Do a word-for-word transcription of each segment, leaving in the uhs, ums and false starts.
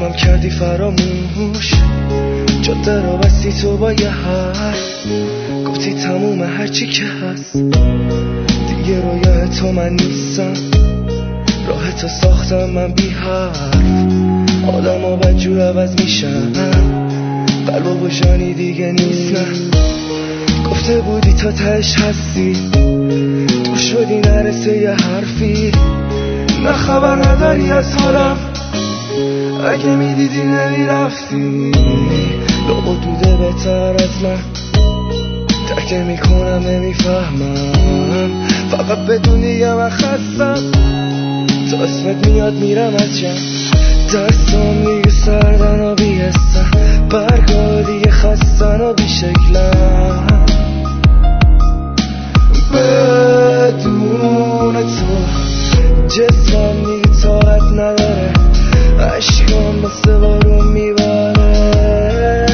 تمومم کردی فراموش، جاده را بستی تو با یه حرف، گفتی تموم هرچی که هست دیگه رویاه تو من نیستم، راه تو ساختم من بی حرف. آدم ها بدجور عوض میشن، قلب و جانی دیگه نیست. نه گفته بودی تا تهش هستی، تو شدی نرسه یه حرفی، نه خبر نداری از حالم، اگه میدیدی نمیرفتی. لابد بوده بهتر از من، ترک میکنم نمیفهمم، فقط بدونی یه من خستم، تا اسمت میاد میرم از جمع. دستام دیگه سردن و بیستن، برگا دیگه خستن و بیشکلن، بدون تو جسمم دیگه طاقت نداره، عشقام مثل بارون میباره.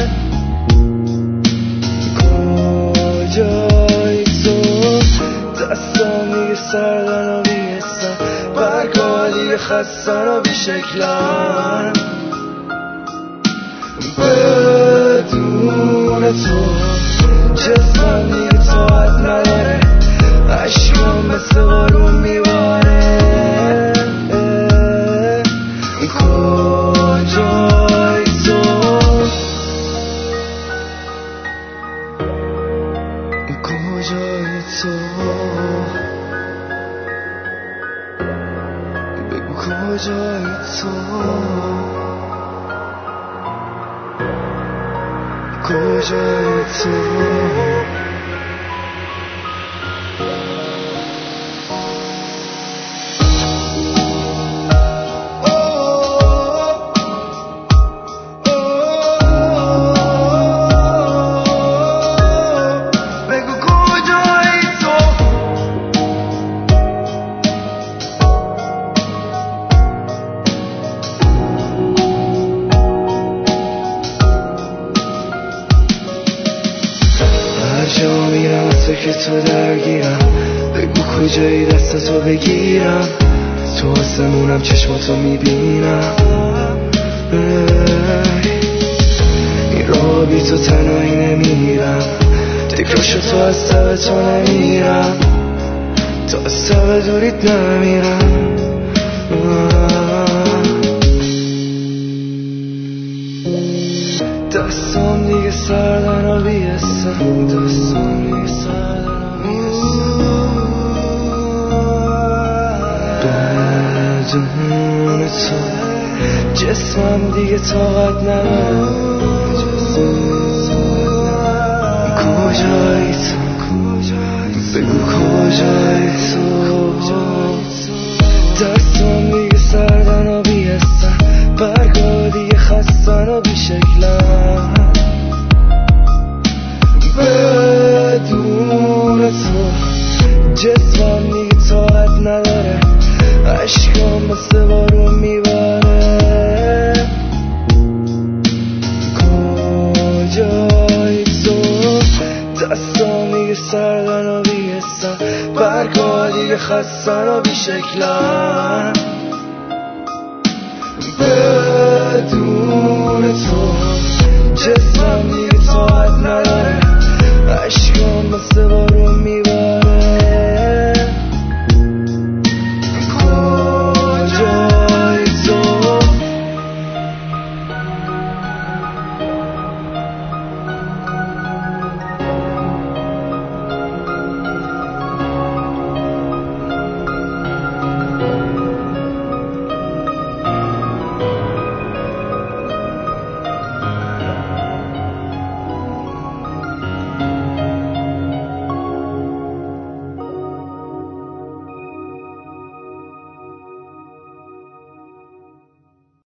کجایی تو؟ دستام دیگه سردن و بیستن، برگا دیگه خستن و بیشکلن، بدون تو جسمم دیگه طاقت نداره، عشقام مثل بارون میباره. کجایی تو؟ کجایی تو؟ بگو کجایی تو؟ کجایی تو؟ جا میرم از فکر تو درگیرم، بگو کجایی دستتو بگیرم، تو آسمونم چشماتو میبینم. این راه بی تو تنهایی نمیرم، تکراشو تو از تب تو نمیرم، تا از تب دوریت نمیرم. دستام دیگه سردن و بیستن، دستام دیگه سردن و بیستن، بدون تو جسمم دیگه طاقت نداره. کجایی تو؟ بگو کجایی تو؟ دستام دیگه سردن و بیستن، برگا دیگه خستن و بیشکلن، بدون تو جسمم دیگه طاقت نداره، عشقام مثل بارون میباره. کجایی تو؟ دستام دیگه سردن و بیستن، برگا دیگه خستن و بیشکلن، بدون تو جسمم دیگه طاقت نداره، عشقام مثل